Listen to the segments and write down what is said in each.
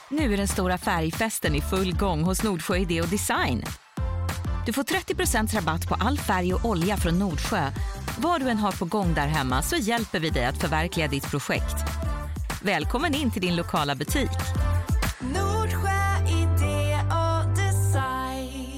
Nu är den stora färgfesten i full gång hos Nordsjö Idé och Design. Du får 30% rabatt på all färg och olja från Nordsjö. Vad du än har på gång där hemma så hjälper vi dig att förverkliga ditt projekt. Välkommen in till din lokala butik. Nordsjö Idé och Design.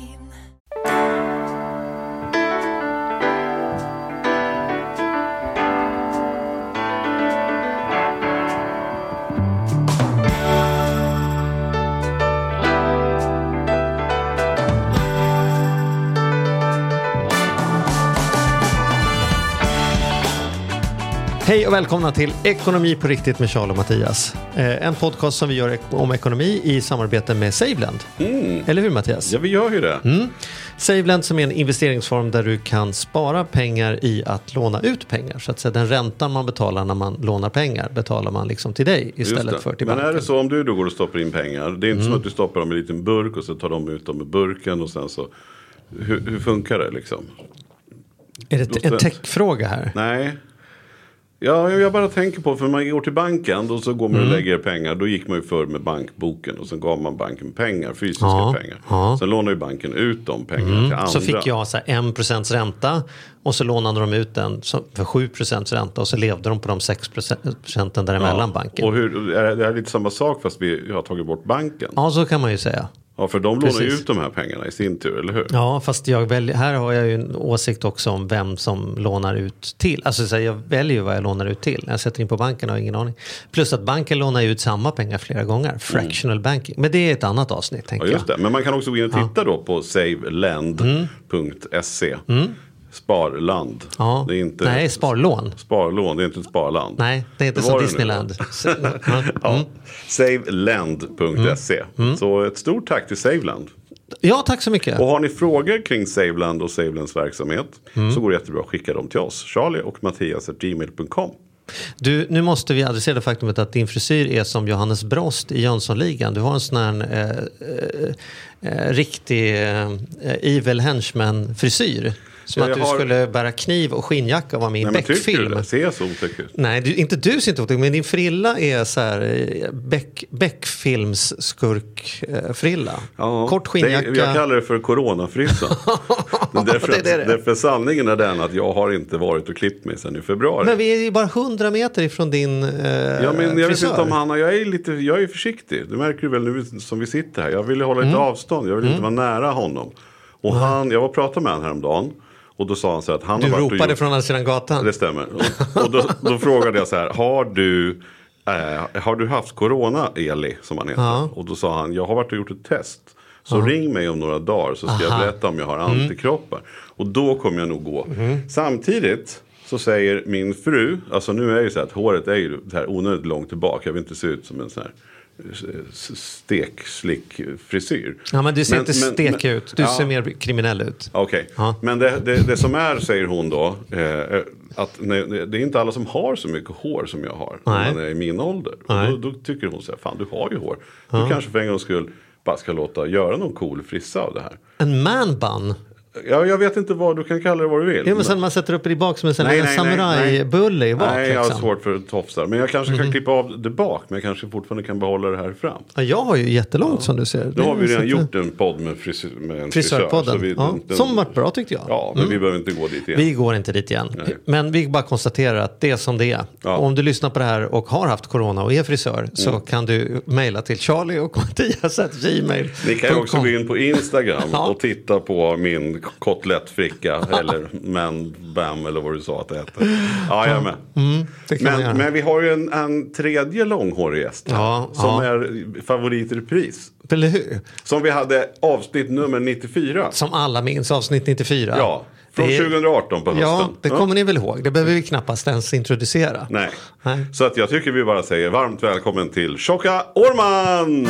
Hej och välkomna till Ekonomi på riktigt med Charles och Mattias. En podcast som vi gör om ekonomi i samarbete med SaveLend. Eller hur, Mattias? Ja, vi gör ju det. SaveLend som är en investeringsform där du kan spara pengar i att låna ut pengar. Så att säga, den räntan man betalar när man lånar pengar betalar man liksom till dig istället för till banken. Men är det så om du då går och stoppar in pengar? Det är inte som att du stoppar dem i en liten burk och så tar de ut dem i burken och sen så... Hur funkar det liksom? Är det en techfråga här? Nej. Ja, jag bara tänker på, för man går till banken och så går man och lägger pengar. Då gick man ju förr med bankboken och sen gav man banken pengar, fysiska pengar. Ja. Sen lånar ju banken ut de pengarna till andra. Så fick jag så här 1% ränta och så lånade de ut den för 7% ränta och så levde de på de 6% däremellan banken. Och är det lite samma sak fast vi har tagit bort banken? Ja, så kan man ju säga. Ja, för de lånar ju ut de här pengarna i sin tur, eller hur? Ja, fast här har jag ju en åsikt också om vem som lånar ut till. Alltså så jag väljer ju vad jag lånar ut till. När jag sätter in på banken har jag ingen aning. Plus att banken lånar ut samma pengar flera gånger. Fractional banking. Men det är ett annat avsnitt, tänker jag. Ja, just det. Men man kan också gå in och titta då på savelend.se. Sparland. Ja. Det är inte Nej, sparlån. Sparlån, det är inte ett sparland. Nej, det är inte som Disneyland. Savelend.se. Så ett stort tack till SaveLend. Ja, tack så mycket. Och har ni frågor kring SaveLend och SaveLends verksamhet så går det jättebra att skicka dem till oss. Charlie och Mattias@gmail.com. Du, nu måste vi adressera det faktumet att din frisyr är som Johannes Brost i Jönssonligan. Du har en sån här riktig evil henchman-frisyr. Som att du skulle bära kniv och skinnjacka och vara med i Beck-film. Det ser så otäckt ut. Nej, inte du ser inte otäckt, men din frilla är så här Beck-films skurkfrilla. Ja, kort skinnjacka. Jag kallar det för coronafrissan. Därför sanningen är den att jag har inte varit och klippt mig sedan i februari. Men vi är ju bara 100 meter ifrån din ja, men jag vet inte om Hanna, jag är försiktig. Du märker ju väl nu som vi sitter här. Jag vill hålla lite avstånd, jag vill inte vara nära honom. Och jag var och pratade med honom häromdagen. Och då sa han så här att han har varit och ropade från andra sidan gatan. Det stämmer. Och då frågade jag så här, har du haft corona, Eli, som han heter? Ja. Och då sa han, jag har varit och gjort ett test. Så ring mig om några dagar så ska jag berätta om jag har antikroppar. Och då kommer jag nog gå. Samtidigt så säger min fru, alltså nu är det ju så här att håret är ju så här onödigt långt tillbaka. Jag vill inte se ut som en sån här stekslick frisyr. Ja, men du ser inte stek ut. Du ser mer kriminell ut. Okej. Men det som är, säger hon då, att det är inte alla som har så mycket hår som jag har. När man är i min ålder. Och då tycker hon så här, fan, du har ju hår. Du kanske för en gångs skull bara ska låta göra någon cool frissa av det här. En man bun? Ja, jag vet inte vad, du kan kalla det vad du vill. Ja, men sen man sätter upp det i bak som en samurajbulle i bak. Nej, jag har svårt för tofsar. Men jag kanske kan klippa av det bak. Men jag kanske fortfarande kan behålla det här fram. Ja, jag har ju jättelångt som du ser. Då har vi redan gjort en podd med en frisörpodden. Som varit bra, tyckte jag. Ja, men vi behöver inte gå dit igen. Vi går inte dit igen. Nej. Men vi bara konstaterar att det är som det är. Ja. Om du lyssnar på det här och har haft corona och är frisör så kan du mejla till Charlie och Mattias@gmail.com. Ni kan ju också gå in på Instagram och titta på min kotlettfricka eller bam eller vad du sa att det heter. Ja, jag är med. Men vi har ju en tredje långhårig gäst här, som är favorit i repris. Eller hur? Som vi hade avsnitt nummer 94. Som alla minns, avsnitt 94. Ja, från 2018 på hösten. Ja, det kommer ni väl ihåg. Det behöver vi knappast ens introducera. Nej. Så att jag tycker vi bara säger varmt välkommen till Tjocka Årman!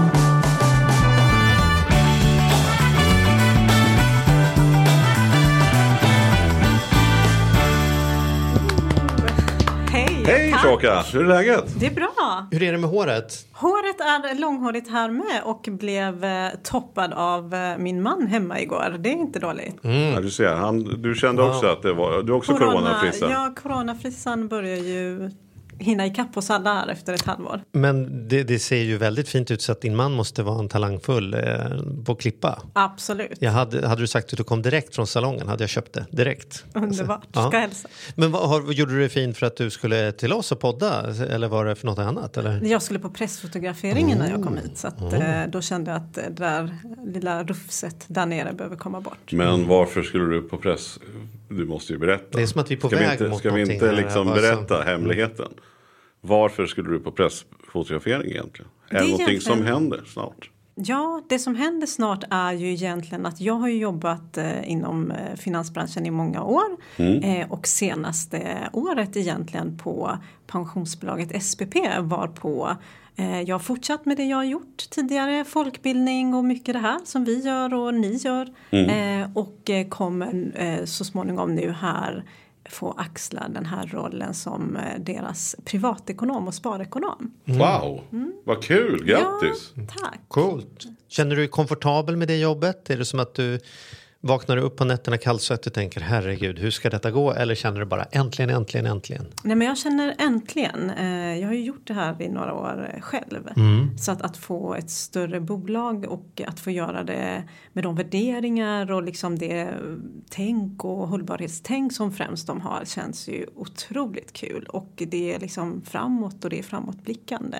Hej Tjocka, hur är läget? Det är bra. Hur är det med håret? Håret är långhårigt här med och blev toppad av min man hemma igår. Det är inte dåligt. Ja, du ser, du kände också att det var, du också coronafrissan. Ja, coronafrissan börjar ju hinna ikapp oss alla här efter ett halvår. Men det ser ju väldigt fint ut så att din man måste vara en talangfull på att klippa. Absolut. Hade du sagt att du kom direkt från salongen hade jag köpt det direkt. Underbart, alltså, ska hälsa. Men gjorde du det fint för att du skulle till oss och podda? Eller var det för något annat? Eller? Jag skulle på pressfotograferingen när jag kom hit. Så att, då kände jag att det där lilla rufset där nere behöver komma bort. Men varför skulle du på press? Du måste ju berätta. Det är som att vi är på väg mot Ska vi inte liksom berätta hemligheten? Varför skulle du på pressfotografering egentligen? Är det någonting som händer snart? Ja, det som händer snart är ju egentligen att jag har ju jobbat inom finansbranschen i många år. Och senaste året egentligen på pensionsbolaget SPP var på... Jag har fortsatt med det jag har gjort tidigare, folkbildning och mycket det här som vi gör och ni gör. Och kommer så småningom nu här få axla den här rollen som deras privatekonom och sparekonom. Wow, vad kul, grattis! Ja, tack. Coolt. Känner du dig komfortabel med det jobbet? Är det som att du vaknar upp på nätterna kallsvettig och tänker herregud, hur ska detta gå? Eller känner du bara äntligen? Nej, men jag känner äntligen. Jag har ju gjort det här i några år själv. Så att få ett större bolag och att få göra det med de värderingar och liksom det tänk och hållbarhetstänk som främst de har känns ju otroligt kul. Och det är liksom framåt och det är framåtblickande.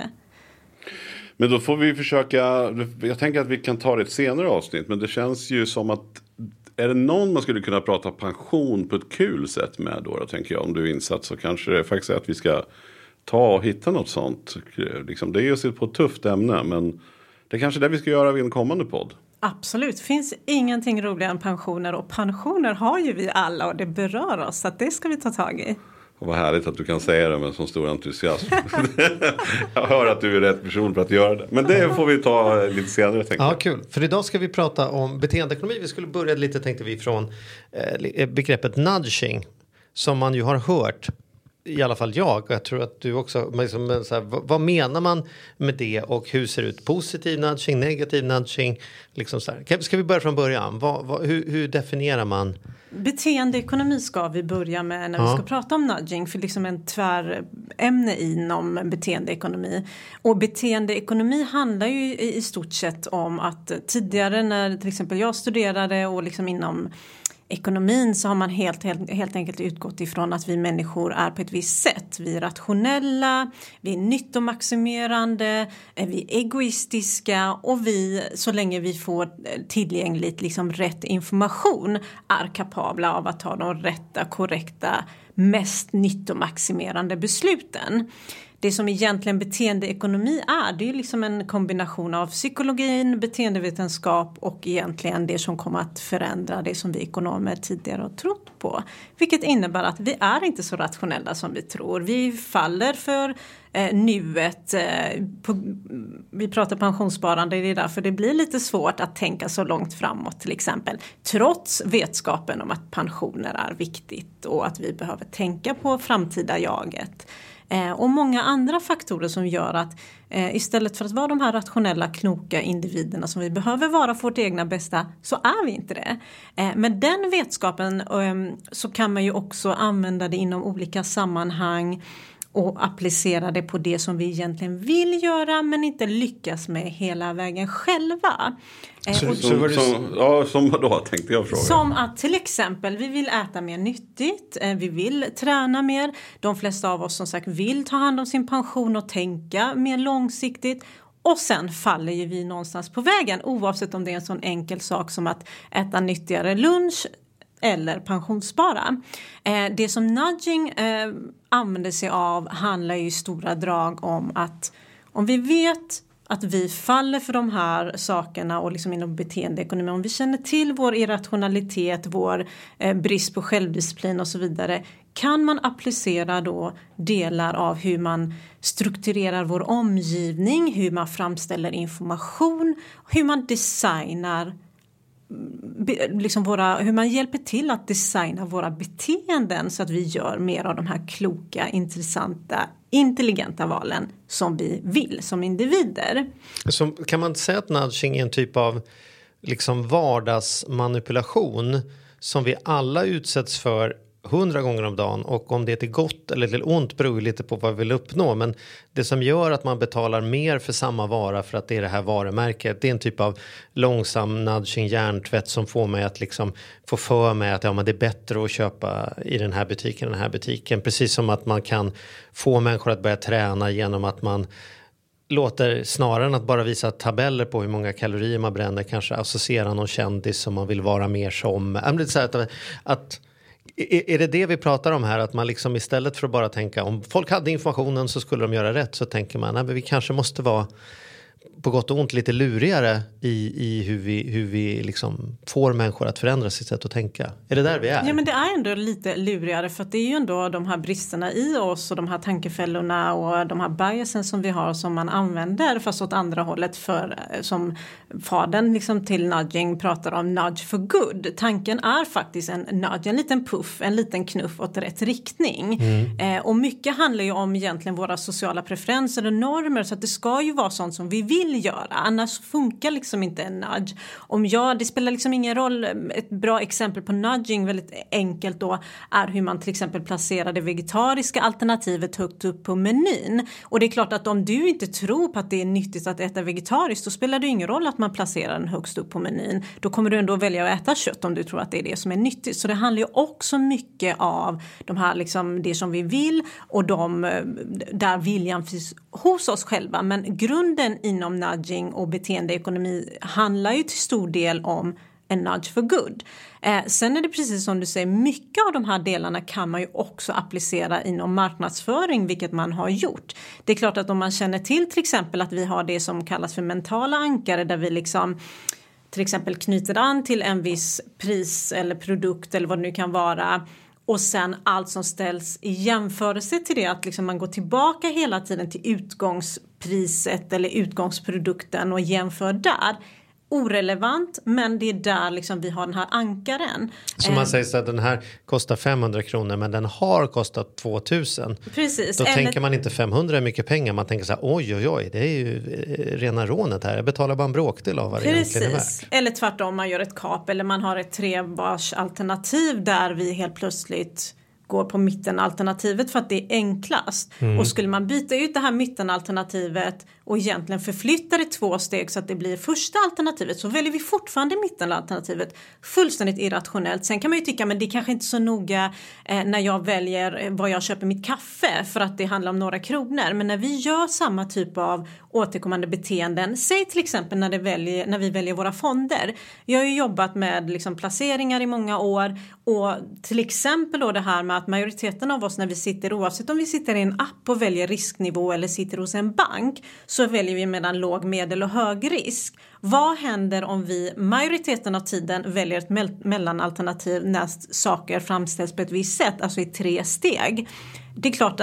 Men då får vi försöka, jag tänker att vi kan ta det ett senare avsnitt, men det känns ju som att är det någon man skulle kunna prata pension på ett kul sätt med då tänker jag, om du är insatt så kanske det faktiskt är att vi ska ta och hitta något sånt. Liksom, det är ju på ett tufft ämne, men det är kanske det vi ska göra vid en kommande podd. Absolut, det finns ingenting roligare än pensioner och pensioner har ju vi alla och det berör oss så att det ska vi ta tag i. Och vad härligt att du kan säga det med sån stor entusiasm. Jag hör att du är rätt person för att göra det. Men det får vi ta lite senare, tänker jag. Ja, kul. För idag ska vi prata om beteendeekonomi. Vi skulle börja lite, tänkte vi, från begreppet nudging. Som man ju har hört, i alla fall jag, och jag tror att du också, liksom, så här, vad menar man med det och hur ser det ut? Positiv nudging, negativ nudging, liksom så här. Ska vi börja från början? Hur definierar man? Beteendeekonomi ska vi börja med när vi ska prata om nudging, för liksom en tvärämne inom beteendeekonomi. Och beteendeekonomi handlar ju i stort sett om att tidigare när till exempel jag studerade och liksom inom ekonomin så har man helt enkelt utgått ifrån att vi människor är på ett visst sätt. Vi är rationella, vi är nyttomaximerande, vi är egoistiska och vi, så länge vi får tillgängligt liksom rätt information, är kapabla av att ta de rätta, korrekta, mest nyttomaximerande besluten. Det som egentligen beteendeekonomi är, det är liksom en kombination av psykologin, beteendevetenskap och egentligen det som kommer att förändra det som vi ekonomer tidigare har trott på. Vilket innebär att vi är inte så rationella som vi tror. Vi faller för nuet. Vi pratar pensionssparande, det är därför det blir lite svårt att tänka så långt framåt till exempel. Trots vetskapen om att pensioner är viktigt och att vi behöver tänka på framtida jaget. Och många andra faktorer som gör att istället för att vara de här rationella, kloka individerna som vi behöver vara för vårt egna bästa, så är vi inte det. Med den vetskapen så kan man ju också använda det inom olika sammanhang och applicera det på det som vi egentligen vill göra men inte lyckas med hela vägen själva. Som då tänkte jag fråga. Som att till exempel vi vill äta mer nyttigt, vi vill träna mer. De flesta av oss som sagt vill ta hand om sin pension och tänka mer långsiktigt. Och sen faller ju vi någonstans på vägen, oavsett om det är en sån enkel sak som att äta nyttigare lunch eller pensionsspara. Det som nudging använder sig av handlar ju i stora drag om att om vi vet att vi faller för de här sakerna och liksom inom beteendeekonomi, om vi känner till vår irrationalitet, vår brist på självdisciplin och så vidare, kan man applicera då delar av hur man strukturerar vår omgivning, hur man framställer information, hur man designar liksom hur man hjälper till att designa våra beteenden så att vi gör mer av de här kloka, intressanta, intelligenta valen som vi vill som individer. Så kan man säga att nudging är en typ av liksom vardagsmanipulation som vi alla utsätts för 100 gånger om dagen, och om det är till gott eller till ont beror lite på vad vi vill uppnå, men det som gör att man betalar mer för samma vara för att det är det här varumärket, det är en typ av långsam nudging hjärntvätt som får mig att liksom få för mig att men det är bättre att köpa i den här butiken, precis som att man kan få människor att börja träna genom att man låter, snarare än att bara visa tabeller på hur många kalorier man bränner, kanske associera någon kändis som man vill vara mer som. Är det vi pratar om här, att man liksom istället för att bara tänka om folk hade informationen så skulle de göra rätt, så tänker man men vi kanske måste vara på gott och ont lite lurigare i hur vi liksom får människor att förändra sitt sätt att tänka. Är det där vi är? Ja, men det är ändå lite lurigare, för att det är ju ändå de här bristerna i oss och de här tankefällorna och de här biasen som vi har som man använder fast åt andra hållet, för som fadern liksom till nudging pratar om nudge for good. Tanken är faktiskt en nudge, en liten puff, en liten knuff åt rätt riktning. Och mycket handlar ju om egentligen våra sociala preferenser och normer, så att det ska ju vara sånt som vi vill göra, annars funkar liksom inte en nudge. Det spelar liksom ingen roll. Ett bra exempel på nudging, väldigt enkelt då, är hur man till exempel placerar det vegetariska alternativet högt upp på menyn. Och det är klart att om du inte tror på att det är nyttigt att äta vegetariskt, då spelar det ingen roll att man placerar den högst upp på menyn. Då kommer du ändå välja att äta kött om du tror att det är det som är nyttigt. Så det handlar ju också mycket av de här liksom, det som vi vill och där viljan finns hos oss själva. Men grunden inom nudging och beteendeekonomi handlar ju till stor del om en nudge for good. Sen är det precis som du säger, mycket av de här delarna kan man ju också applicera inom marknadsföring, vilket man har gjort. Det är klart att om man känner till exempel att vi har det som kallas för mentala ankare, där vi liksom till exempel knyter an till en viss pris eller produkt eller vad det nu kan vara, och sen allt som ställs i jämförelse till det, att liksom man går tillbaka hela tiden till utgångspriset eller utgångsprodukten och jämför där. Orelevant, men det är där liksom vi har den här ankaren. Så man säger så att den här kostar 500 kronor, men den har kostat 2000. Precis. Då tänker man inte 500 är mycket pengar, man tänker så här, oj, det är ju rena rånet här. Jag betalar bara en bråkdel av vad det egentligen är värt. Eller tvärtom, man gör ett kap eller man har ett trevarsalternativ där vi helt plötsligt går på mittenalternativet för att det är enklast. Och skulle man byta ut det här mittenalternativet och egentligen förflytta det 2 steg så att det blir första alternativet, så väljer vi fortfarande mittenalternativet. Fullständigt irrationellt. Sen kan man ju tycka, men det är kanske inte så noga när jag väljer vad jag köper mitt kaffe, för att det handlar om några kronor. Men när vi gör samma typ av återkommande beteenden, säg till exempel när vi väljer våra fonder. Jag har ju jobbat med liksom placeringar i många år, och till exempel då det här med att majoriteten av oss, när vi sitter, oavsett om vi sitter i en app och väljer risknivå eller sitter hos en bank, så väljer vi mellan låg, medel och hög risk. Vad händer om vi majoriteten av tiden väljer ett mellanalternativ när saker framställs på ett visst sätt, alltså i 3 steg? Det är klart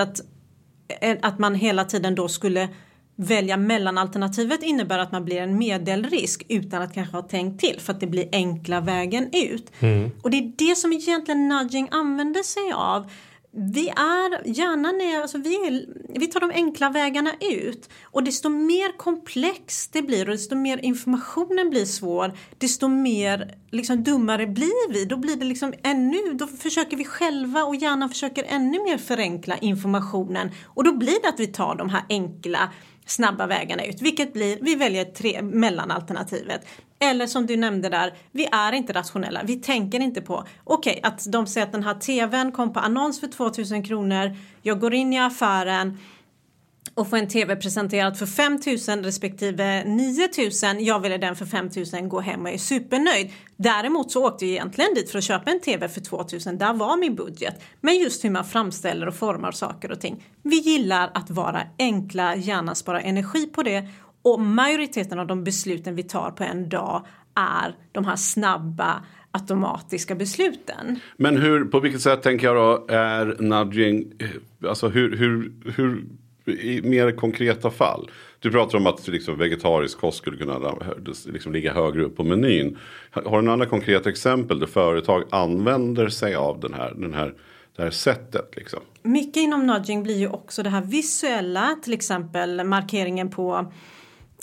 att man hela tiden då skulle välja mellanalternativet, innebär att man blir en medelrisk utan att kanske ha tänkt till, för att det blir enkla vägen ut. Och det är det som egentligen nudging använder sig av. Vi är gärna vi tar de enkla vägarna ut, och desto mer komplext det blir och desto mer informationen blir svår, desto mer liksom dummare blir vi. Då blir det liksom då försöker vi själva, och hjärnan försöker ännu mer förenkla informationen, och då blir det att vi tar de här enkla snabba vägarna ut, vilket blir, vi väljer mellanalternativet. Eller som du nämnde där, vi är inte rationella. Vi tänker inte på, att de säger att den här tvn kom på annons för 2000 kronor. Jag går in i affären och får en tv presenterad för 5000 respektive 9000. Jag väljer den för 5000, går hem och är supernöjd. Däremot så åkte jag egentligen dit för att köpa en tv för 2000. Där var min budget. Men just hur man framställer och formar saker och ting. Vi gillar att vara enkla, gärna spara energi på det. Och majoriteten av de besluten vi tar på en dag är de här snabba, automatiska besluten. Men på vilket sätt tänker jag då är nudging, alltså hur i mer konkreta fall? Du pratar om att liksom vegetarisk kost skulle kunna liksom ligga högre upp på menyn. Har du några andra konkreta exempel där företag använder sig av det här sättet liksom? Mycket inom nudging blir ju också det här visuella, till exempel markeringen på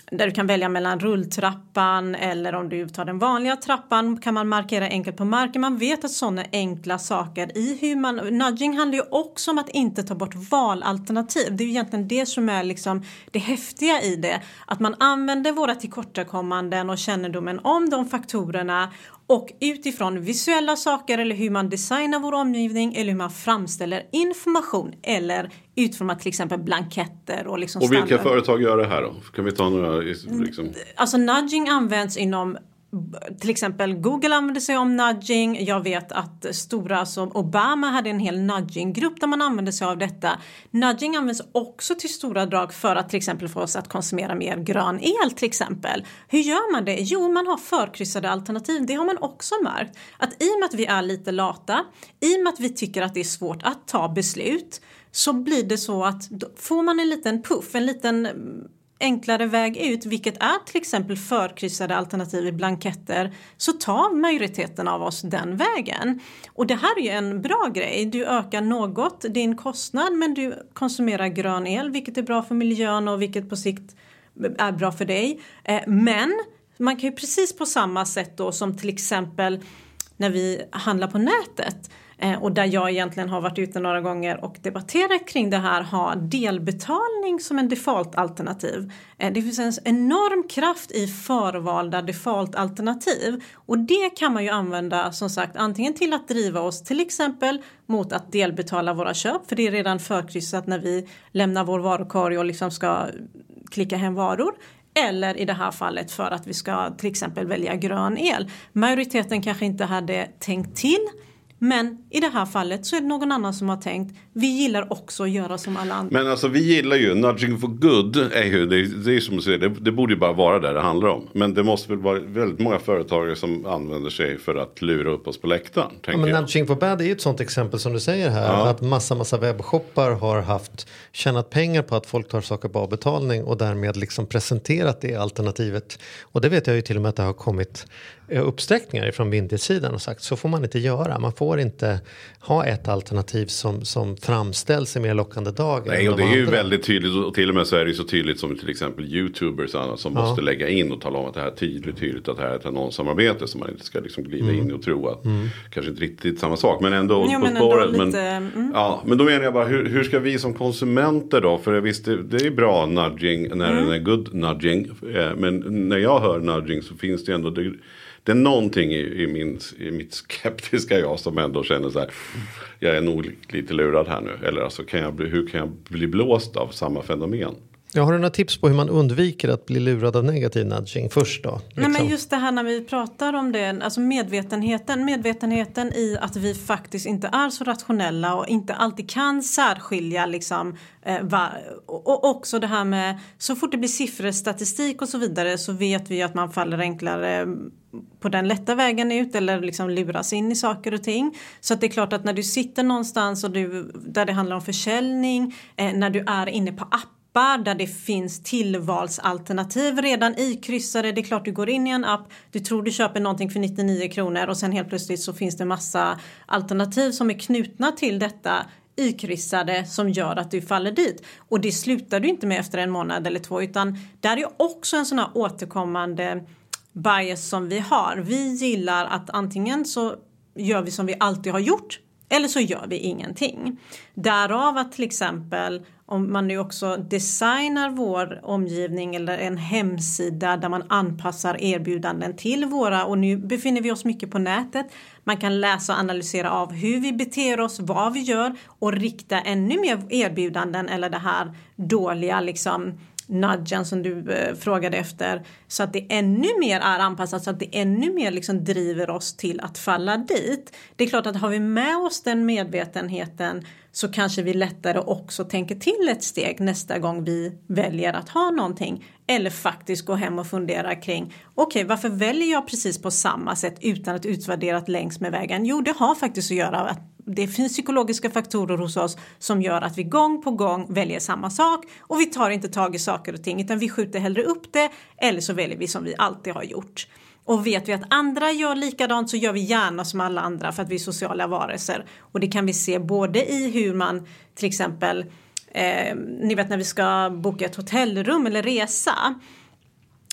där du kan välja mellan rulltrappan eller om du tar den vanliga trappan kan man markera enkelt på marken. Man vet att sådana enkla saker i hur man... Nudging handlar ju också om att inte ta bort valalternativ. Det är ju egentligen det som är liksom det häftiga i det. Att man använder våra tillkortakommanden och kännedomen om de faktorerna och utifrån visuella saker eller hur man designar vår omgivning eller hur man framställer information eller utformar till exempel blanketter och liksom och vilka företag gör det här då? Kan vi ta några liksom... Alltså nudging används inom till exempel Google använder sig om nudging. Jag vet att stora som Obama hade en hel nudging-grupp där man använde sig av detta. Nudging används också till stora drag för att till exempel få oss att konsumera mer grön el till exempel. Hur gör man det? Jo, man har förkryssade alternativ. Det har man också märkt. Att i och med att vi är lite lata, i och med att vi tycker att det är svårt att ta beslut så blir det så att får man en liten puff, en liten enklare väg ut, vilket är till exempel förkryssade alternativ i blanketter, så tar majoriteten av oss den vägen. Och det här är ju en bra grej. Du ökar något din kostnad men du konsumerar grön el, vilket är bra för miljön och vilket på sikt är bra för dig. Men man kan ju precis på samma sätt då som till exempel när vi handlar på nätet och där jag egentligen har varit ute några gånger och debatterat kring det här, ha delbetalning som en default-alternativ. Det finns en enorm kraft i förvalda default-alternativ och det kan man ju använda som sagt antingen till att driva oss till exempel mot att delbetala våra köp, för det är redan förkryssat när vi lämnar vår varukorg och liksom ska klicka hem varor. Eller i det här fallet för att vi ska till exempel välja grön el. Majoriteten kanske inte hade tänkt till. Men i det här fallet så är det någon annan som har tänkt. Vi gillar också att göra som alla andra. Men alltså vi gillar ju nudging for good. Det är som du säger, det borde ju bara vara där det handlar om. Men det måste väl vara väldigt många företagare som använder sig för att lura upp oss på läktaren. Ja, men nudging for bad är ju ett sånt exempel som du säger här. Ja. Att massa webbshoppar har tjänat pengar på att folk tar saker på avbetalning och därmed liksom presenterat det alternativet. Och det vet jag ju till och med att det har kommit uppsträckningar från myndighetssidan och sagt så får man inte göra. Man får inte ha ett alternativ som framställs i mer lockande dagar. Nej, och det är ju väldigt tydligt och till och med så är det så tydligt som till exempel YouTubers som måste lägga in och tala om att det här är tydligt att det här är ett annonssamarbete som man inte ska liksom glida in och tro att kanske inte riktigt samma sak men ändå på spåret. Men då menar jag bara hur ska vi som konsumenter då, för visst det är bra nudging när den är good nudging men när jag hör nudging så finns det ändå det är någonting i mitt skeptiska jag som ändå känner så här, jag är nog lite lurad här nu. Eller alltså hur kan jag bli blåst av samma fenomen? Jag har några tips på hur man undviker att bli lurad av negativ nudging först då? Liksom. Nej, men just det här när vi pratar om det, alltså medvetenheten i att vi faktiskt inte är så rationella och inte alltid kan särskilja liksom, och också det här med så fort det blir siffror, statistik och så vidare så vet vi att man faller enklare på den lätta vägen ut eller liksom luras in i saker och ting. Så att det är klart att när du sitter någonstans och där det handlar om försäljning, när du är inne på app där det finns tillvalsalternativ redan ikryssade. Det är klart du går in i en app, du tror du köper någonting för 99 kronor och sen helt plötsligt så finns det massa alternativ som är knutna till detta ikryssade som gör att du faller dit. Och det slutar du inte med efter en månad eller två utan där är också en sån här återkommande bias som vi har. Vi gillar att antingen så gör vi som vi alltid har gjort eller så gör vi ingenting. Därav att till exempel om man nu också designar vår omgivning eller en hemsida där man anpassar erbjudanden till våra, och nu befinner vi oss mycket på nätet. Man kan läsa och analysera av hur vi beter oss, vad vi gör och rikta ännu mer erbjudanden eller det här dåliga liksom nudgen som du frågade efter så att det ännu mer är anpassat så att det ännu mer liksom driver oss till att falla dit. Det är klart att har vi med oss den medvetenheten så kanske vi lättare också tänker till ett steg nästa gång vi väljer att ha någonting eller faktiskt gå hem och fundera kring okej, varför väljer jag precis på samma sätt utan att utvärdera längs med vägen? Jo, det har faktiskt att göra att det finns psykologiska faktorer hos oss som gör att vi gång på gång väljer samma sak och vi tar inte tag i saker och ting utan vi skjuter hellre upp det eller så väljer vi som vi alltid har gjort. Och vet vi att andra gör likadant så gör vi gärna som alla andra för att vi är sociala varelser. Och det kan vi se både i hur man till exempel, ni vet när vi ska boka ett hotellrum eller resa.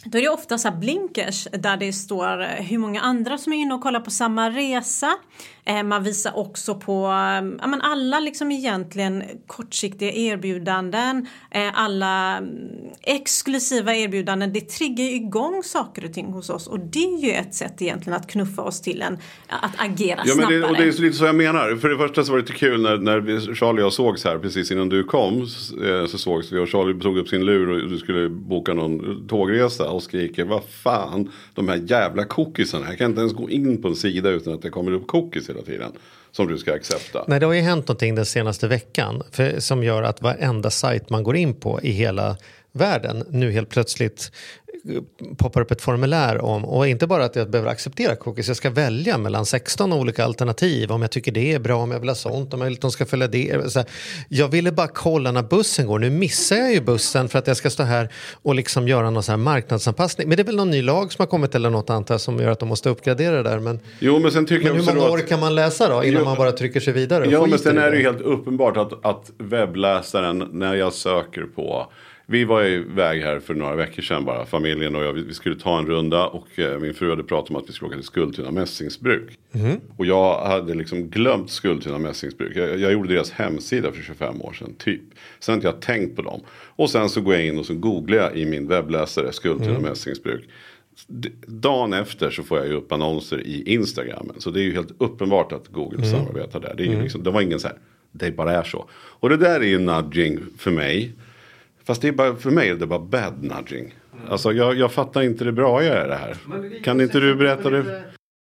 då är det ofta så här blinkers där det står hur många andra som är inne och kollar på samma resa. Man visar också på alla liksom egentligen kortsiktiga erbjudanden, alla exklusiva erbjudanden. Det triggar igång saker och ting hos oss, och det är ju ett sätt egentligen att knuffa oss till att agera snabbare. Men det är lite så jag menar. För det första så var det lite kul när Charlie och jag sågs här precis innan du kom, så sågs vi och Charlie tog upp sin lur och du skulle boka någon tågresa och skriker, vad fan, de här jävla cookiesarna, jag kan inte ens gå in på en sida utan att det kommer upp cookies hela tiden som du ska accepta. Nej, det har ju hänt någonting den senaste veckan som gör att varenda sajt man går in på i hela världen nu helt plötsligt poppar upp ett formulär om, och inte bara att jag behöver acceptera cookies, jag ska välja mellan 16 olika alternativ, om jag tycker det är bra, om jag vill ha sånt, om jag vill att de ska följa det. Så här, jag ville bara kolla när bussen går, nu missar jag ju bussen för att jag ska stå här och liksom göra någon så här marknadsanpassning. Men det är väl någon ny lag som har kommit eller något annat som gör att de måste uppgradera det där. Men sen tycker jag hur många år kan man läsa då innan man bara trycker sig vidare? Ja, men sen är det ju helt uppenbart att webbläsaren, när jag söker på... Vi var iväg här för några veckor sedan bara, familjen och jag, vi skulle ta en runda och min fru hade pratat om att vi skulle åka till Skultuna mässingsbruk. Och jag hade liksom glömt Skultuna mässingsbruk. Jag gjorde deras hemsida för 25 år sedan, typ. Sen hade jag tänkt på dem. Och sen så går jag in och så googlar jag i min webbläsare Skultuna mässingsbruk. Dagen efter så får jag ju upp annonser i Instagramen. Så det är ju helt uppenbart att Google samarbetar där. Det är ju liksom, det var ingen så här, det bara är så. Och det där är ju nudging för mig. Fast det är bara, för mig är det bara bad nudging. Alltså jag fattar inte det bra jag är det här. Kan inte du berätta det?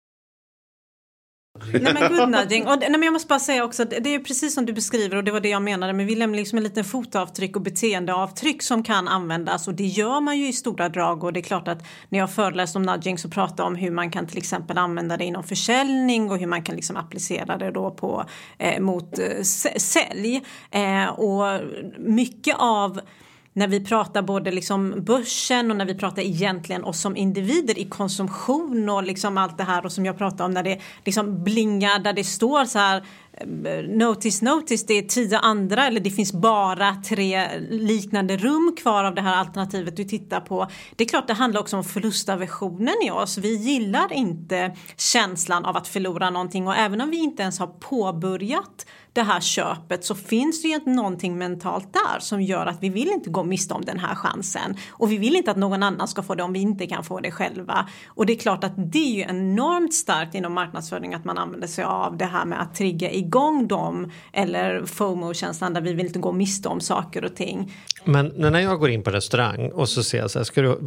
Nej, men good nudging. Och, men jag måste bara säga också att det är precis som du beskriver, och det var det jag menade, men vi lämnar liksom en liten fotavtryck och beteendeavtryck som kan användas, och det gör man ju i stora drag. Och det är klart att när jag föreläst om nudging så pratar jag om hur man kan till exempel använda det inom försäljning och hur man kan liksom applicera det då på mot sälj. Och mycket av när vi pratar både liksom börsen och när vi pratar egentligen oss som individer i konsumtion och liksom allt det här, och som jag pratar om när det liksom blingar där det står så här notice, det är 10 andra, eller det finns bara 3 liknande rum kvar av det här alternativet du tittar på. Det är klart, det handlar också om förlustaversionen i oss. Vi gillar inte känslan av att förlora någonting, och även om vi inte ens har påbörjat det här köpet så finns det ju någonting mentalt där som gör att vi vill inte gå miste om den här chansen, och vi vill inte att någon annan ska få det om vi inte kan få det själva. Och det är klart att det är ju enormt starkt inom marknadsföring att man använder sig av det här med att trigga igång dem, eller FOMO-känslan där vi vill inte gå miste om saker och ting. Men när jag går in på restaurang och så ser jag så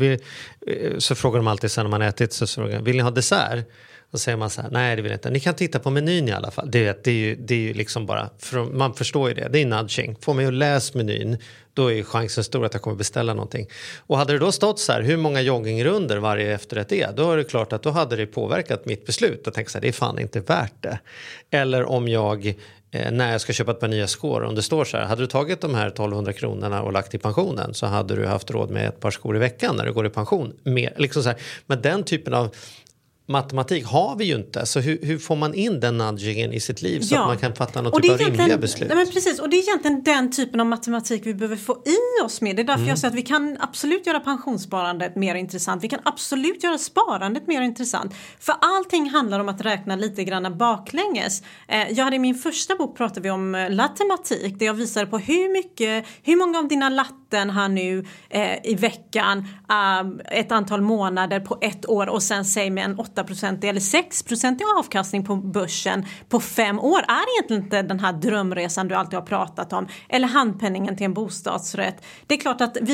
här, så frågar de alltid sen när man ätit, så frågar, vill ni ha dessert? Och säger man så här, nej det vill jag inte. Ni kan titta på menyn i alla fall. Det är ju liksom bara, man förstår ju det. Det är nudging. Får mig att läsa menyn, då är chansen stor att jag kommer beställa någonting. Och hade det då stått så här, hur många joggingrunder varje efterrätt är, då är det klart att då hade det påverkat mitt beslut. Jag tänker så här, det är fan inte värt det. Eller om jag, när jag ska köpa ett par nya skor, om det står så här, hade du tagit de här 1200 kronorna och lagt i pensionen, så hade du haft råd med ett par skor i veckan när du går i pension. Liksom så här. Men den typen av matematik har vi ju inte. Så hur får man in den nudgingen i sitt liv så att man kan fatta något typ av rimliga beslut? Nej, men precis, och det är egentligen den typen av matematik vi behöver få i oss med. Det är därför jag säger att vi kan absolut göra pensionssparandet mer intressant. Vi kan absolut göra sparandet mer intressant. För allting handlar om att räkna lite grann baklänges. Jag hade i min första bok pratade vi om latematik, där jag visade på hur många av dina latten har nu i veckan ett antal månader på ett år, och sen säg med en 8% eller 6% i avkastning på börsen på 5 år är egentligen inte den här drömresan du alltid har pratat om, eller handpenningen till en bostadsrätt. Det är klart att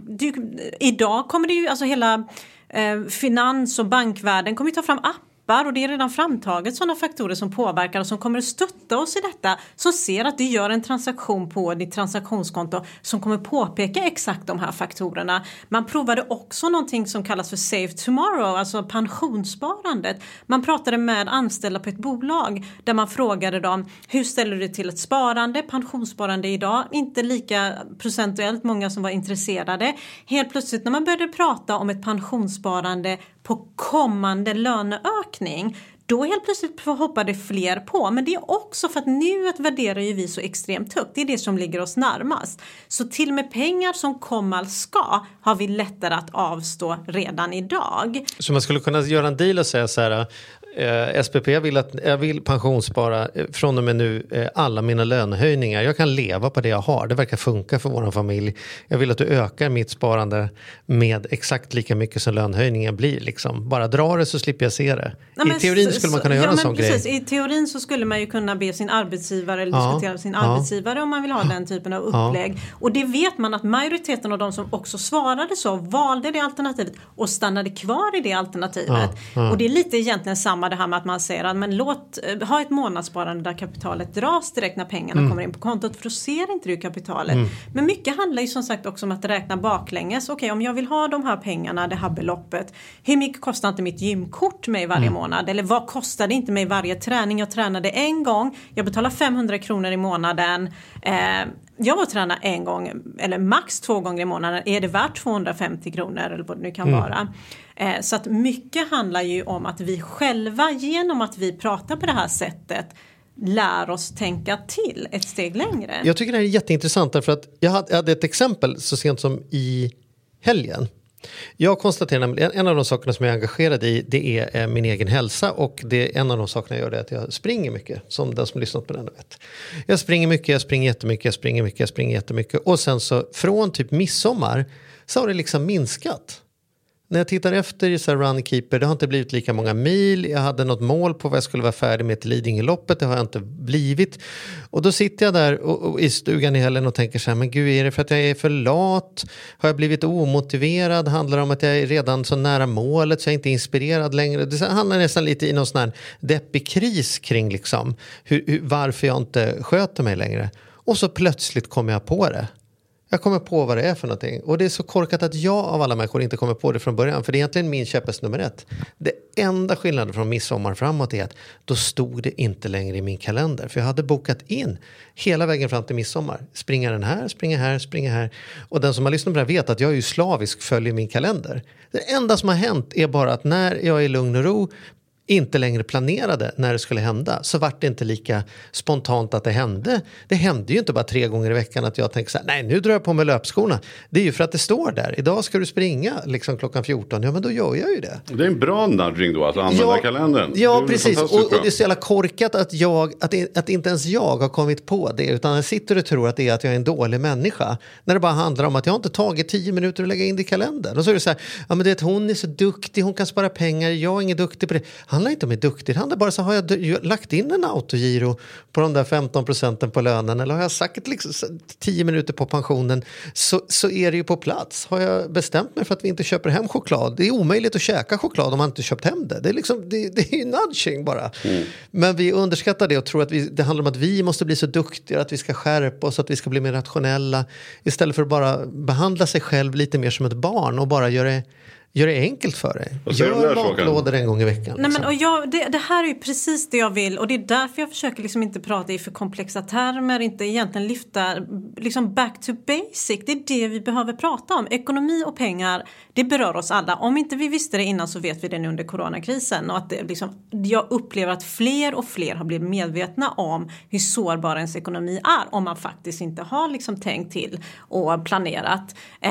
idag kommer det ju, alltså hela finans- och bankvärlden kommer ju ta fram och det är redan framtaget sådana faktorer som påverkar och som kommer att stötta oss i detta, som ser att du gör en transaktion på ditt transaktionskonto som kommer påpeka exakt de här faktorerna. Man provade också någonting som kallas för Save Tomorrow, alltså pensionssparandet. Man pratade med anställda på ett bolag där man frågade dem, hur ställer du till ett sparande? Pensionssparande idag, inte lika procentuellt många som var intresserade. Helt plötsligt när man började prata om ett pensionssparande på kommande löneökning, Då helt plötsligt hoppade fler på. Men det är också för att nuet värderar ju vi så extremt högt. Det är det som ligger oss närmast. Så till med pengar som kommal ska har vi lättare att avstå redan idag. Så man skulle kunna göra en deal och säga så här... SPP jag vill pensionsspara från och med nu alla mina lönehöjningar. Jag kan leva på det jag har. Det verkar funka för vår familj. Jag vill att du ökar mitt sparande med exakt lika mycket som lönehöjningen blir. Liksom. Bara dra det så slipper jag se det. I teorin skulle man kunna göra en sån grej. I teorin så skulle man ju kunna be sin arbetsgivare eller diskutera med sin arbetsgivare om man vill ha den typen av upplägg. Och det vet man att majoriteten av de som också svarade så valde det alternativet och stannade kvar i det alternativet. Och det är lite egentligen samma det här med att man säger att men ha ett månadssparande där kapitalet dras direkt när pengarna kommer in på kontot, för då ser inte du kapitalet. Men mycket handlar ju som sagt också om att räkna baklänges. Okej, om jag vill ha de här pengarna, det här beloppet, hur mycket kostar inte mitt gymkort mig varje månad? Eller vad kostar det inte mig varje träning? Jag tränade en gång, jag betalar 500 kronor i månaden. Jag var träna en gång eller max 2 gånger i månaden. Är det värt 250 kronor eller vad det nu kan vara? Så att mycket handlar ju om att vi själva genom att vi pratar på det här sättet lär oss tänka till ett steg längre. Jag tycker det här är jätteintressant därför att jag hade ett exempel så sent som i helgen. Jag konstaterar att en av de sakerna som jag är engagerad i det är min egen hälsa och det är en av de sakerna jag gör det är att jag springer mycket som den som lyssnat på den vet. Jag springer mycket, jag springer jättemycket och sen så från typ midsommar så har det liksom minskat. När jag tittar efter i så här Runkeeper, det har inte blivit lika många mil. Jag hade något mål på vad jag skulle vara färdig med till Lidingöloppet. Det har jag inte blivit. Och då sitter jag där och i stugan i helgen och tänker så här, men gud, är det för att jag är för lat? Har jag blivit omotiverad? Handlar det om att jag är redan så nära målet så jag är inte inspirerad längre? Det handlar nästan lite i någon sån här deppig kris kring liksom varför jag inte sköter mig längre. Och så plötsligt kommer jag på det. Jag kommer på vad det är för någonting. Och det är så korkat att jag av alla människor inte kommer på det från början. För det är egentligen min käpphäst nummer 1. Det enda skillnaden från midsommar framåt är att då stod det inte längre i min kalender. För jag hade bokat in hela vägen fram till midsommar. Springa den här, springa här. Och den som har lyssnat på det här vet att jag är ju slavisk följer min kalender. Det enda som har hänt är bara att när jag är i lugn och ro inte längre planerade när det skulle hända så var det inte lika spontant att det hände. Det hände ju inte bara 3 gånger i veckan att jag tänker så här, nej nu drar jag på mig löpskorna. Det är ju för att det står där. Idag ska du springa liksom klockan 14. Ja men då gör jag ju det. Det är en bra nudging då att använda kalendern. Ja precis och det är så jävla korkat att inte ens jag har kommit på det utan jag sitter och tror att det är att jag är en dålig människa. När det bara handlar om att jag inte tagit 10 minuter att lägga in det i kalendern. Och så är det så här, ja men det är att hon är så duktig, hon kan spara pengar, jag är ingen duktig på det. Handlar inte om är duktig. Det handlar bara så har jag lagt in en autogiro på de där 15% på lönen eller har jag sagt liksom 10 minuter på pensionen så är det ju på plats. Har jag bestämt mig för att vi inte köper hem choklad? Det är omöjligt att käka choklad om man inte köpt hem det. Det är liksom det är ju nudging bara. Men vi underskattar det och tror att det handlar om att vi måste bli så duktiga att vi ska skärpa oss, att vi ska bli mer rationella istället för att bara behandla sig själv lite mer som ett barn och bara göra det enkelt för dig. Gör matlådor en gång i veckan. Nej, men, och det här är ju precis det jag vill. Och det är därför jag försöker liksom inte prata i för komplexa termer. Inte egentligen lyfta liksom back to basic. Det är det vi behöver prata om. Ekonomi och pengar, det berör oss alla. Om inte vi visste det innan så vet vi det nu under coronakrisen. Och att det, liksom, jag upplever att fler och fler har blivit medvetna om hur sårbar ens ekonomi är. Om man faktiskt inte har liksom tänkt till och planerat.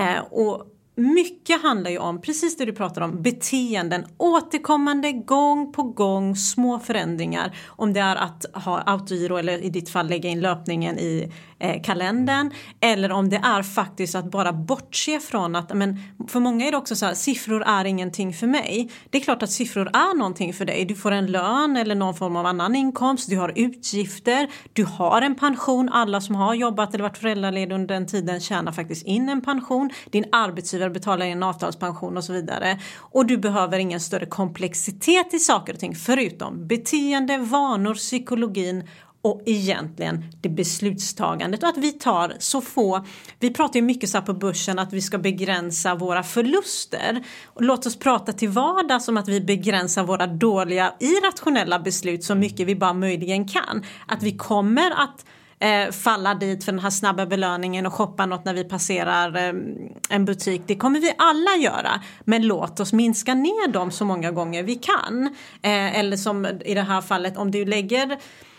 Och mycket handlar ju om, precis det du pratar om, beteenden, återkommande gång på gång, små förändringar. Om det är att ha autogiro eller i ditt fall lägga in löpningen i kalendern. Eller om det är faktiskt att bara bortse från att, men för många är det också så här, siffror är ingenting för mig. Det är klart att siffror är någonting för dig. Du får en lön eller någon form av annan inkomst. Du har utgifter. Du har en pension. Alla som har jobbat eller varit föräldraledig under den tiden tjänar faktiskt in en pension. Din arbetsgivare betalar in en avtalspension och så vidare. Och du behöver ingen större komplexitet i saker och ting förutom beteende, vanor, psykologin och egentligen det beslutstagandet och att vi tar så få, vi pratar ju mycket så här på börsen att vi ska begränsa våra förluster och låt oss prata till vardags om att vi begränsar våra dåliga irrationella beslut så mycket vi bara möjligen kan. Att vi kommer att falla dit för den här snabba belöningen och shoppa något när vi passerar en butik. Det kommer vi alla göra. Men låt oss minska ner dem så många gånger vi kan. Eller som i det här fallet, om du lägger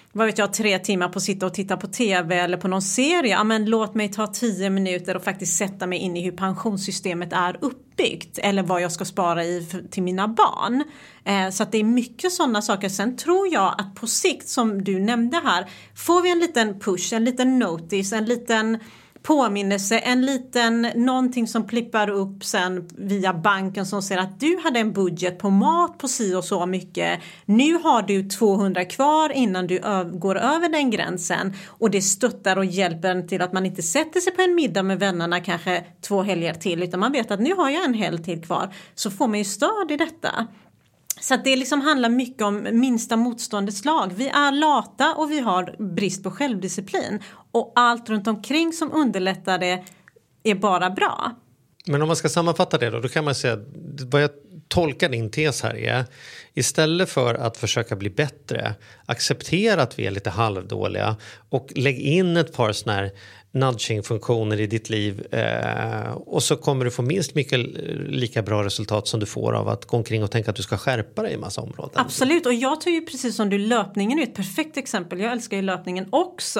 3 timmar på att sitta och titta på tv eller på någon serie. Ja, men låt mig ta 10 minuter och faktiskt sätta mig in i hur pensionssystemet är uppbyggt. Eller vad jag ska spara i till mina barn. Så att det är mycket sådana saker. Sen tror jag att på sikt, som du nämnde här, får vi en liten push, en liten notice, en liten påminnelse, någonting som plippar upp sen via banken som säger att du hade en budget på mat på si och så mycket. Nu har du 200 kvar innan du går över den gränsen, och det stöttar och hjälper till att man inte sätter sig på en middag med vännerna kanske 2 helger till, utan man vet att nu har jag en helg till kvar, så får man ju stöd i detta. Så att det liksom handlar mycket om minsta motståndets lag. Vi är lata och vi har brist på självdisciplin. Och allt runt omkring som underlättar det är bara bra. Men om man ska sammanfatta det då kan man säga, vad jag tolkar din tes här är, istället för att försöka bli bättre, acceptera att vi är lite halvdåliga och lägg in ett par såna här nudging-funktioner i ditt liv, och så kommer du få minst mycket lika bra resultat som du får av att gå omkring och tänka att du ska skärpa dig i massa områden. Absolut, och jag tror ju precis som du, löpningen är ett perfekt exempel. Jag älskar ju löpningen också,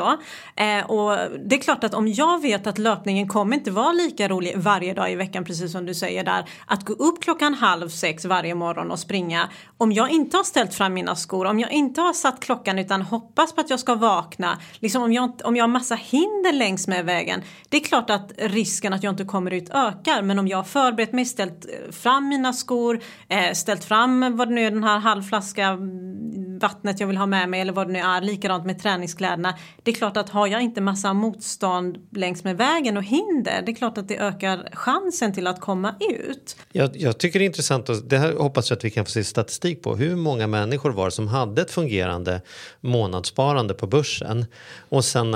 och det är klart att om jag vet att löpningen kommer inte vara lika rolig varje dag i veckan, precis som du säger där, att gå upp 5:30 varje morgon och springa, om jag inte har ställt fram mina skor, om jag inte har satt klockan utan hoppas på att jag ska vakna, liksom om jag har massa hinder längs med vägen, det är klart att risken att jag inte kommer ut ökar. Men om jag har förberett mig, ställt fram mina skor, ställt fram vad det nu är, den här halvflaska vattnet jag vill ha med mig, eller vad det nu är, likadant med träningskläderna, det är klart att har jag inte massa motstånd längs med vägen och hinder, det är klart att det ökar chansen till att komma ut. Jag tycker det är intressant, och det här hoppas jag att vi kan få se statistik på, hur många människor var som hade ett fungerande månadssparande på börsen, och sen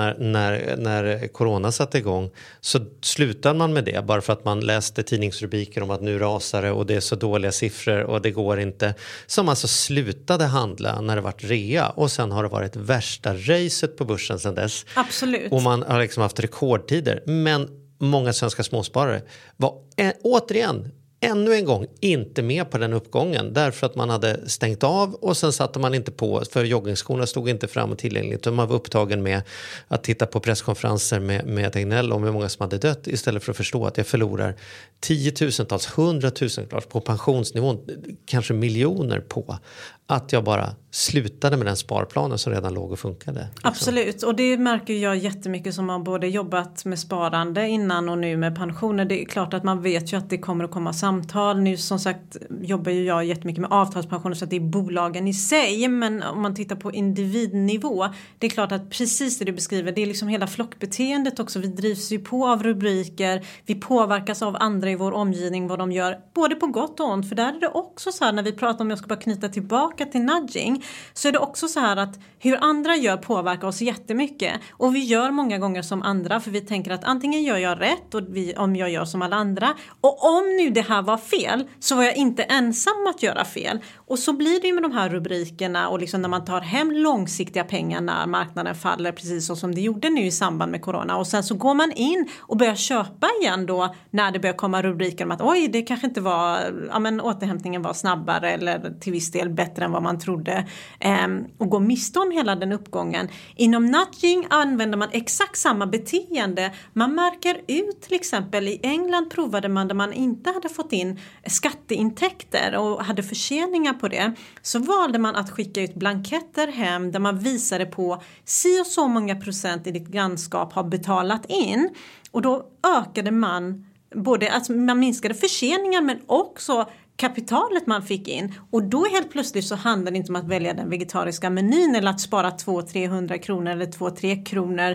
när corona satte igång så slutade man med det bara för att man läste tidningsrubriker om att nu rasar det och det är så dåliga siffror och det går inte, som alltså slutade handla när det varit rea, och sen har det varit värsta racet på börsen sedan dess. Absolut. Och man har liksom haft rekordtider, men många svenska småsparare var återigen ännu en gång inte med på den uppgången, därför att man hade stängt av, och sen satte man inte på, för joggingskorna stod inte fram och tillgängligt, och man var upptagen med att titta på presskonferenser med Tegnell om hur många som hade dött, istället för att förstå att jag förlorar 10-tusentals, 100-tusentals på pensionsnivån, kanske miljoner på att jag bara slutade med den sparplanen som redan låg och funkade. Liksom. Absolut, och det märker jag jättemycket som har både jobbat med sparande innan och nu med pensioner. Det är klart att man vet ju att det kommer att komma samtal. Nu som sagt jobbar ju jag jättemycket med avtalspensioner, så att det är bolagen i sig. Men om man tittar på individnivå, det är klart att precis det du beskriver, det är liksom hela flockbeteendet också. Vi drivs ju på av rubriker, vi påverkas av andra i vår omgivning, vad de gör, både på gott och ont. För där är det också så här, när vi pratar om, jag ska bara knyta tillbaka till nudging, så är det också så här att hur andra gör påverkar oss jättemycket. Och vi gör många gånger som andra, för vi tänker att antingen gör jag rätt och om jag gör som alla andra. Och om nu det här var fel, så var jag inte ensam att göra fel. Och så blir det ju med de här rubrikerna, och liksom när man tar hem långsiktiga pengar när marknaden faller, precis så som det gjorde nu i samband med corona. Och sen så går man in och börjar köpa igen då när det börjar komma rubriker om att oj, det kanske inte var, ja men återhämtningen var snabbare eller till viss del bättre än vad man trodde, och gå miste om hela den uppgången. Inom nudging använder man exakt samma beteende. Man märker ut, till exempel i England provade man, där man inte hade fått in skatteintäkter och hade förseningar på det, så valde man att skicka ut blanketter hem där man visade på si och så många procent i ditt grannskap har betalat in, och då ökade man både, alltså man minskade förseningar men också kapitalet man fick in. Och då helt plötsligt så handlar det inte om att välja den vegetariska menyn eller att spara 200-300 kronor eller 2-3 kronor,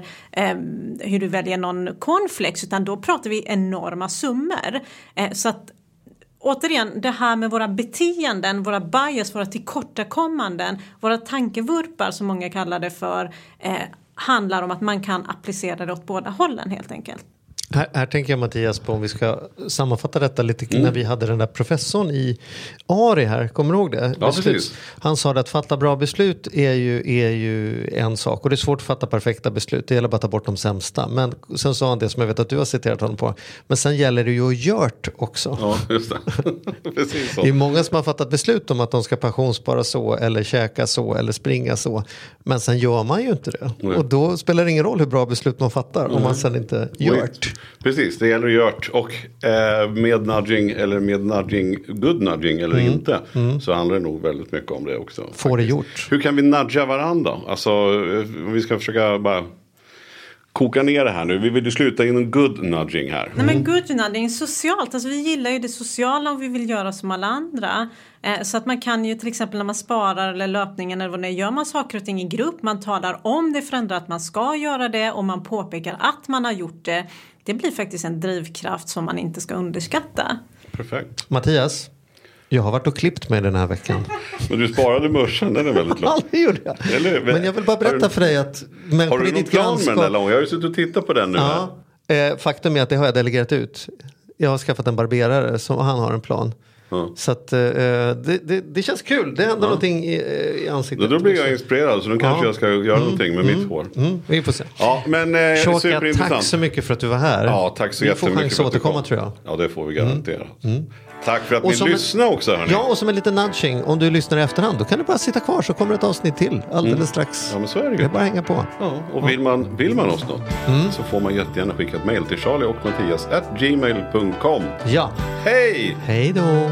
hur du väljer någon cornflakes, utan då pratar vi enorma summor. Så att återigen, det här med våra beteenden, våra bias, våra tillkortakommanden, våra tankevurpar som många kallar det för, handlar om att man kan applicera det åt båda hållen helt enkelt. Här tänker jag, Mattias, på om vi ska sammanfatta detta lite när vi hade den där professorn i Ari här, kommer du ihåg det? Ja, precis. Han sa att fatta bra beslut är ju en sak, och det är svårt att fatta perfekta beslut, det gäller bara att ta bort de sämsta. Men sen sa han det som jag vet att du har citerat honom på, men sen gäller det ju att gjort också. Ja, just det. Precis så. Det är många som har fattat beslut om att de ska pensionsspara så, eller käka så, eller springa så, men sen gör man ju inte det. Nej. Och då spelar det ingen roll hur bra beslut man fattar om man sen inte gjort. Precis, det gäller att gjort. Och med nudging eller med nudging, good nudging eller inte, så handlar det nog väldigt mycket om det också. Får det gjort. Hur kan vi nudga varandra? Alltså, om vi ska försöka bara koka ner det här nu. Vi vill ju sluta in en good nudging här. Nej, men good nudging socialt. Alltså, vi gillar ju det sociala och vi vill göra som alla andra. Så att man kan ju till exempel när man sparar eller löpningen eller vad det är, gör man saker och ting i grupp. Man talar om det för andra att man ska göra det och man påpekar att man har gjort det. Det blir faktiskt en drivkraft som man inte ska underskatta. Perfekt. Mattias, jag har varit och klippt mig den här veckan. Men du sparade mörsen, den är väldigt lång. Ja, det gjorde jag. Men jag vill bara berätta för dig att har du någon plan med den där lång? Jag har ju suttit och tittat på den nu. Ja, faktum är att det har jag delegerat ut. Jag har skaffat en barberare som han har en plan. Så att det känns kul. Det händer någonting i ansiktet. Då blir jag inspirerad, så då kanske jag ska göra någonting med mitt hår. Vi får se. Ja, men superintressant. Tack så mycket för att du var här. Ja, tack så jättemycket. Vi får chans att återkomma, tror jag. Ja, det får vi garantera. Tack för att ni lyssnade också, hörni. Ja, och som en liten nudging, om du lyssnar i efterhand, då kan du bara sitta kvar, så kommer ett avsnitt till alldeles strax. Ja, men så är det ju. Det är bara att hänga på. Ja, och vill man oss något, så får man jättegärna skicka ett mejl till charlieochmattias@gmail.com. Ja. Hej! Hej då!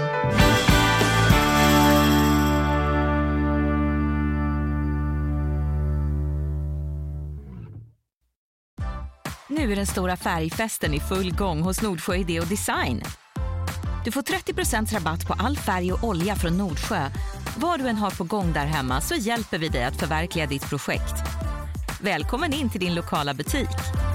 Nu är den stora färgfesten i full gång hos Nordsjö Idé och Design. Du får 30% rabatt på all färg och olja från Nordsjö. Vad du än har på gång där hemma, så hjälper vi dig att förverkliga ditt projekt. Välkommen in till din lokala butik.